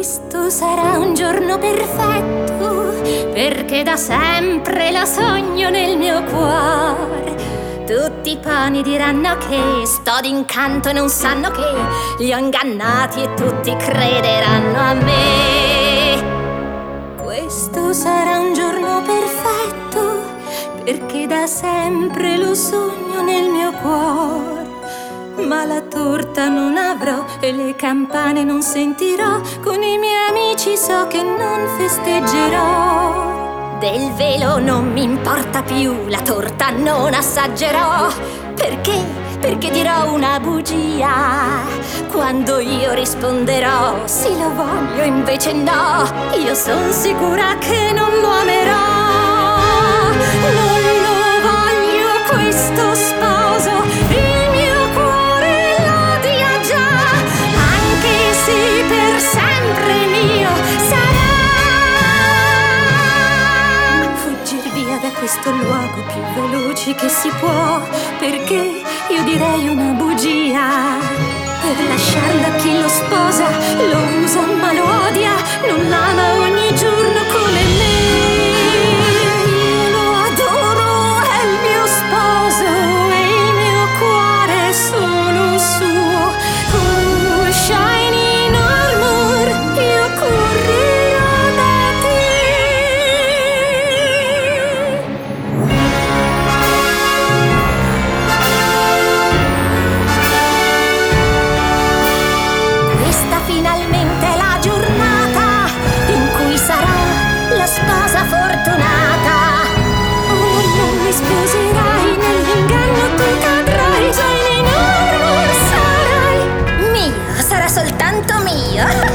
Questo sarà un giorno perfetto, perché da sempre lo sogno nel mio cuore. Tutti i pani diranno che sto d'incanto e non sanno che li ho ingannati e tutti crederanno a me. Questo sarà un giorno perfetto, perché da sempre lo sogno nel mio cuore. Ma la torta non avrò e le campane non sentirò, con i miei amici so che non festeggerò. Del velo non mi importa più, la torta non assaggerò. Perché? Perché dirò una bugia quando io risponderò sì lo voglio, invece no. Io son sicura che non lo amerò. Non lo voglio questo sposo, il mio cuore l'odia già, anche se per sempre mio sarà. Fuggir via da questo luogo più veloci che si può, perché io direi una bugia. Per lasciarlo a chi lo sposa, lo usa ma lo odia, non l'ama ogni giorno come me. Io lo adoro, è il mio sposo e il mio cuore è solo suo. Oh, shining armor, io correrò da te. Questa finalmente è la giornata in cui sarò la sposa fortunata. Oh, non mi sposerai, nell'inganno tu cadrai, Shining Armor sarai. Mio, sarà soltanto mio.